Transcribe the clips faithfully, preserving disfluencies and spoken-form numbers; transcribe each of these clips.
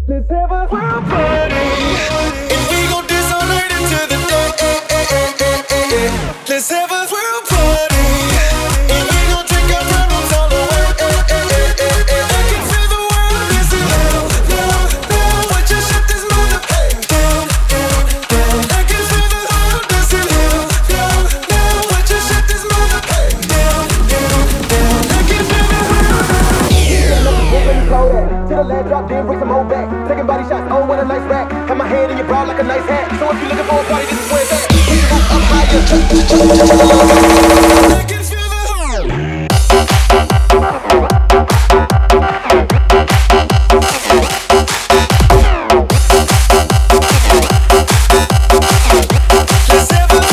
Let's have a world party. And we gon' dance all night into the day. Let's have a world party. And we gon' take our problems all away. I can feel the world dancing now, now, now. Watch us shut this mother down, down, down. I can feel the world dancing now, now, now. Watch us shut this mother down, down, down. I can feel the world. To the last drop, then bring some more back. Taking body shots, oh what a nice rack. Have my hand in your bra like a nice hat. So if you're looking for a party, this is where it's at. Put your up higher. I can feel the Let's have a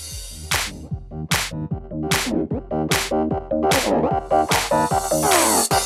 Oh,